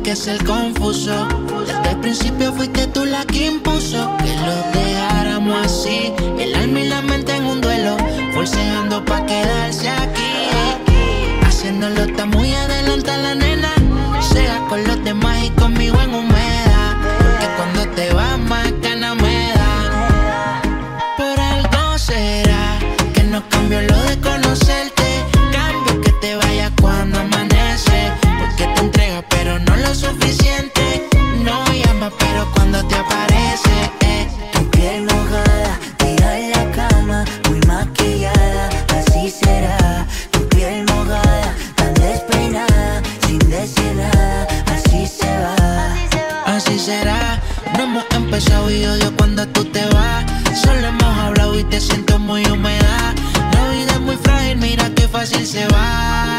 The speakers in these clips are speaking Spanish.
que ser confuso. Desde el principio fuiste tú la que impuso que lo dejáramos así, el alma y la mente en un duelo, forceando pa' quedarse aquí. Haciéndolo está muy adelante la nena, sea con los demás y conmigo en humedad, porque cuando te vas más ganas me da. Por algo será que no cambió lo de conocerte, cambio que te vayas cuando amanece, porque te entregas pero no lo suficiente, no llamas pero cuando te aparece. Tu piel mojada, tira en la cama, muy maquillada, así será. Tu piel mojada, tan despeinada, sin decir nada, así se va. Así será, no hemos empezado y odio cuando tú te vas. Solo hemos hablado y te siento muy húmeda. La vida es muy frágil, mira qué fácil se va.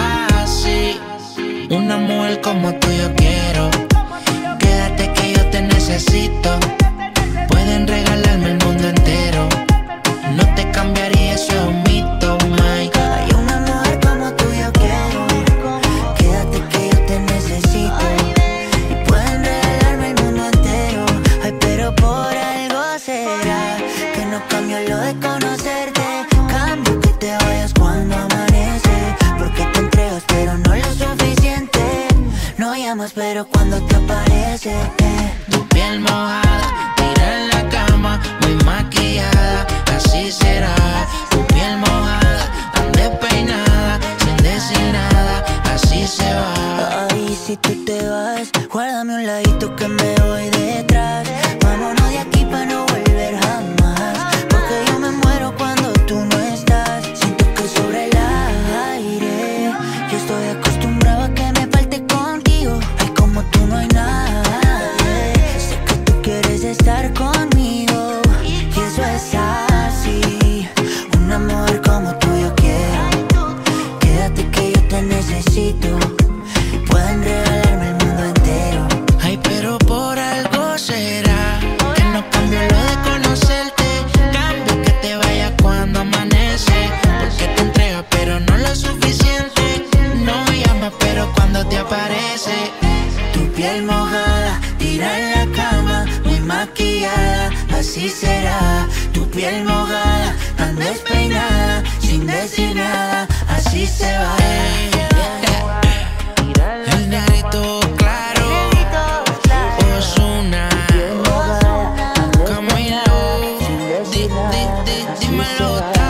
Así, una mujer como tú yo quiero. Quédate que yo te necesito. Pueden regalarme el mundo entero, no te cambiaría, eso es un mito, Mike. Hay una mujer como tú yo quiero. Quédate que yo te necesito. Y pueden regalarme el mundo entero. Ay, pero por algo será que no cambio lo de conocerte. Cambio que te vayas cuando amanece, porque te entregas pero no lo suficiente. No llamas pero cuando te aparece. Tu piel mojada, tira en la cama, muy maquillada, así será. Tu piel mojada, tan despeinada, sin decir nada, así se va. Ay, si tú te vas, guárdame un ladito que me voy detrás. Vámonos de aquí pa' no volver jamás, porque yo me muero cuando tú no estás. Siento que sobre el aire yo estoy acostumbrado a que me falte contigo. Ay, como tú no hay nadie. Sé que tú quieres estar conmigo y eso es así. Una mujer como tú yo quiero. Quédate que yo te necesito. Pueden regalarme el mundo entero. Ay, pero por algo será que no cambio lo de conocerte, cambio que te vayas cuando amanece, porque te entregas pero no lo suficiente, no llamas pero cuando te aparece. Tu piel mojada, tira en la cama, muy maquillada, así será. Tu piel mojada, tan despeinada, sin decir nada, así se va. El negrito claro, Ozuna, Camilo, dímelo.